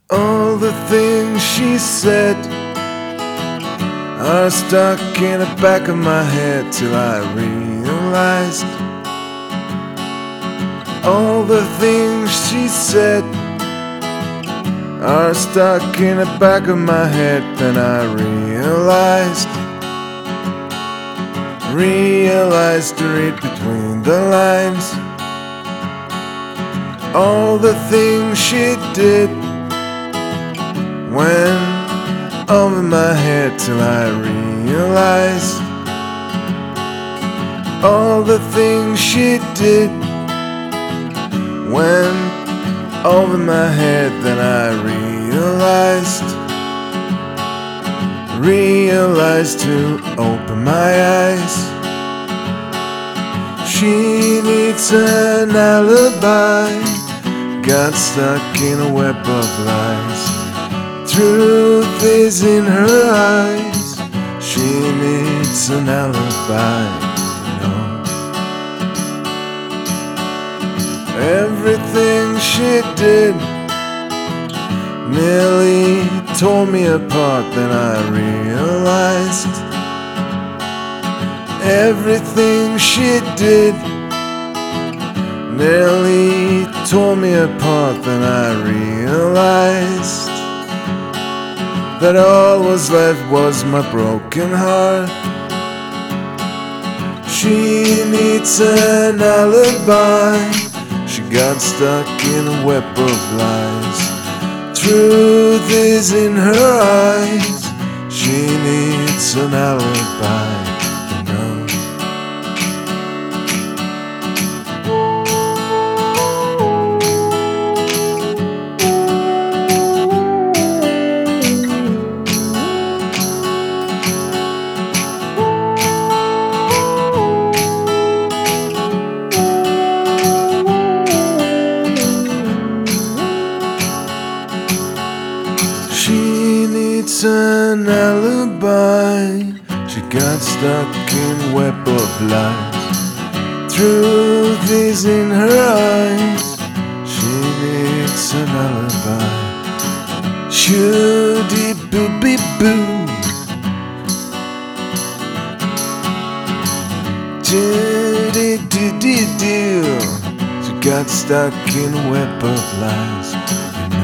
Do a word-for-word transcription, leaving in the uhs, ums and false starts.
All the things she said are stuck in the back of my head till I realized all the things she said are stuck in the back of my head. Then I realized Realized to read between the lines all the things she did went over my head till I realized all the things she did went over my head. Then I realized Realized to open my eyes. She needs an alibi, got stuck in a web of lies. Truth is in her eyes. She needs an alibi, you know. Everything she did nearly tore me apart. Then I realized everything she did nearly tore me apart. Then I realized that all was left was my broken heart. She needs an alibi. She got stuck in a web of lies. Truth is in her eyes. She needs an alibi, you know. She needs an alibi. She got stuck in a web of lies. Truth is in her eyes. She needs an alibi. Shoody boo bee boo. Doody doo doo doo. She got stuck in a web of lies.